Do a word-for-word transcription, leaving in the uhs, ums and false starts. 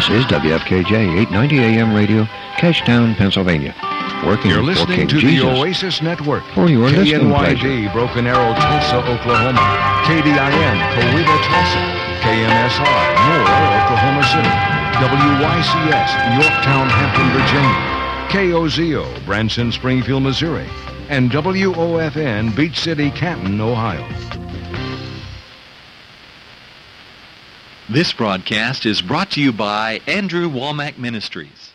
This is W F K J eight ninety A M radio, Cashtown, Pennsylvania. Working You're for listening King to Jesus. the Oasis Network. For your listening K N Y D, pleasure. Broken Arrow, Tulsa, Oklahoma. K D I M, Coweta, Tulsa. K M S I, Moore, Oklahoma City. W Y C S, Yorktown, Hampton, Virginia. K O Z O, Branson, Springfield, Missouri. And W O F N, Beach City, Canton, Ohio. This broadcast is brought to you by Andrew Womack Ministries.